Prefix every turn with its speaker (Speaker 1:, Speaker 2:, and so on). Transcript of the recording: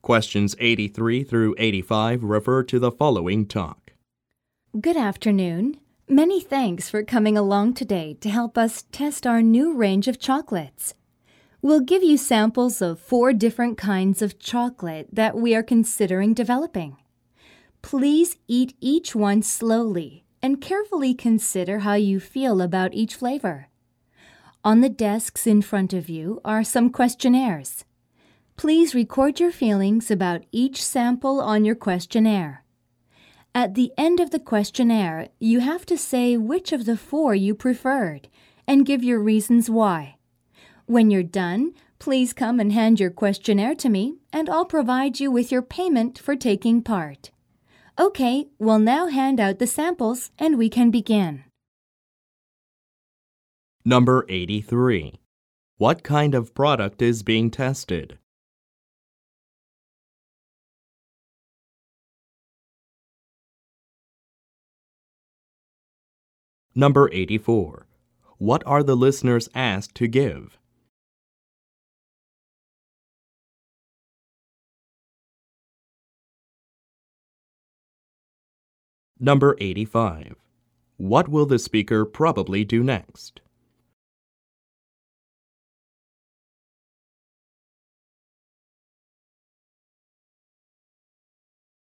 Speaker 1: Questions 83 through 85 refer to the following talk.
Speaker 2: Good afternoon. Many thanks for coming along today to help us test our new range of chocolates. We'll give you samples of 4 different kinds of chocolate that we are considering developing. Please eat each one slowly and carefully consider how you feel about each flavor. On the desks in front of you are some questionnaires. Please record your feelings about each sample on your questionnaire. At the end of the questionnaire, you have to say which of the 4 you preferred and give your reasons why. When you're done, please come and hand your questionnaire to me, and I'll provide you with your payment for taking part. Okay, we'll now hand out the samples and we can begin.
Speaker 1: Number 83. What kind of product is being tested? Number 84. What are the listeners asked to give? Number 85. What will the speaker probably do next?